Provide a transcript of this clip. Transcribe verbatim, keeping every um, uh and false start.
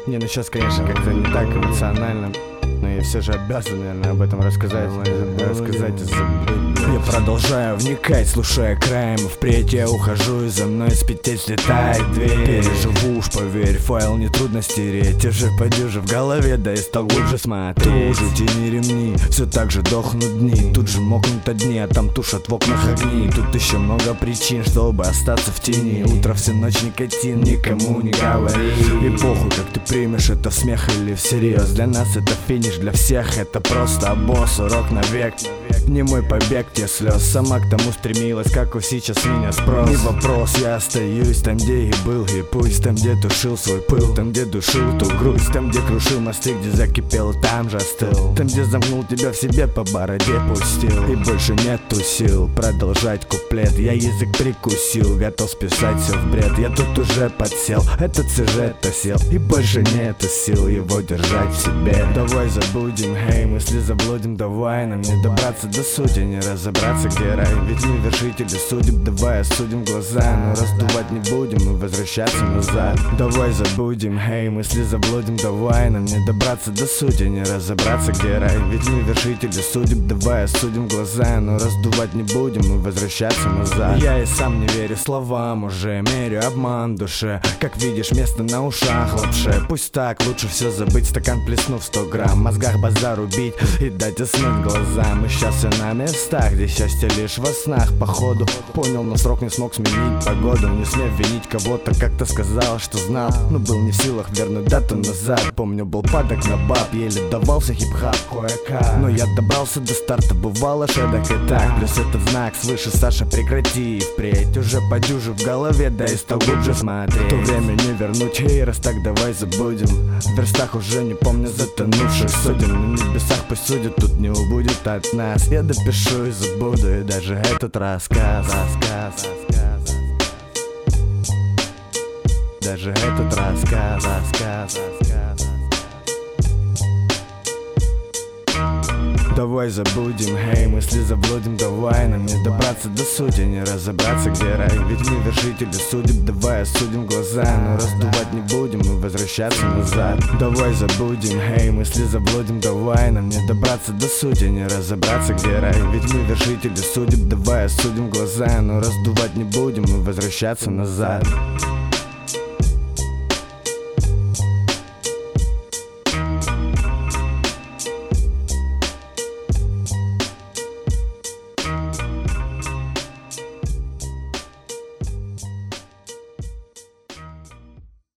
Не, ну сейчас, конечно, как-то не так эмоционально, но я все же обязан, наверное, об этом рассказать. Рассказать и забыть. Я продолжаю вникать, слушая краем. Впредь я ухожу, и за мной с петель слетает дверь. Переживу уж, поверь, файл нетрудно стереть. Уже подюжи в голове, да и стал глубже смотреть. Туже тяни ремни, все так же дохнут дни. Тут же мокнут одни, а там тушат в окнах огни. Тут еще много причин, чтобы остаться в тени. Утро, всю ночь никотин, никому не говори. И похуй, как ты примешь это в смех или всерьез. Для нас это финиш, для всех это просто босс. Урок навек, не мой побег, те слез. Сама к тому стремилась, как у сейчас меня спрос. Не вопрос, я остаюсь там, где и был. И пусть там, где тушил свой пыл, там, где душил ту грусть, там, где крушил мосты, где закипел, там же остыл. Там, где замкнул тебя в себе, по бороде пустил. И больше нету сил продолжать куплет. Я язык прикусил, готов списать все в бред. Я тут уже подсел, этот сюжет осел, и больше нету сил его держать в себе. Давай забудем, эй, мысли заблудим, давай нам не добраться до сути, не разобраться, где рай. Ведь мы вершители судеб, давай осудим глаза. Но раздувать не будем и возвращаться назад. Давай забудем, эй, мысли заблудим, давай нам не добраться до сути, не разобраться, где рай. Ведь мы вершители судеб, давай осудим глаза. Но раздувать не будем и возвращаться назад. Я и сам не верю словам, уже мерю обман в душе. Как видишь, место на ушах лапше. Пусть так, лучше все забыть, стакан плеснув сто грамм. В мозгах базар убить и дать уснуть глазам. И сейчас все на местах, где счастье лишь во снах. Походу понял, но срок не смог сменить погоду. Не смею винить кого-то, как-то сказал, что знал, но был не в силах вернуть дату назад. Помню, был падок на баб, еле давался хип-хап кое-как. Но я добрался до старта, бывало шедок и так. Плюс этот знак свыше, Саша, прекрати и впредь. Уже подюжи в голове, да и стал глубже смотреть. То время не вернуть, эй, раз так давай забудем. В верстах уже не помню затонувших судим. На небесах пусть судят, тут не убудет от нас. Я допишу и забуду, и даже этот рассказ, рассказ, рассказ. Даже этот рассказ, рассказ, рассказ. Давай забудем, эй, мысли заблудим, давай нам не добраться до сути, не разобраться, где рай. Ведь мы вершители судеб, давай осудим глаза. Но раздувать не будем и возвращаться назад. Давай забудем, эй, мысли заблудим, давай нам не добраться до сути, не разобраться, где рай. Ведь мы вершители судеб, давай осудим глаза. Но раздувать не будем и возвращаться назад.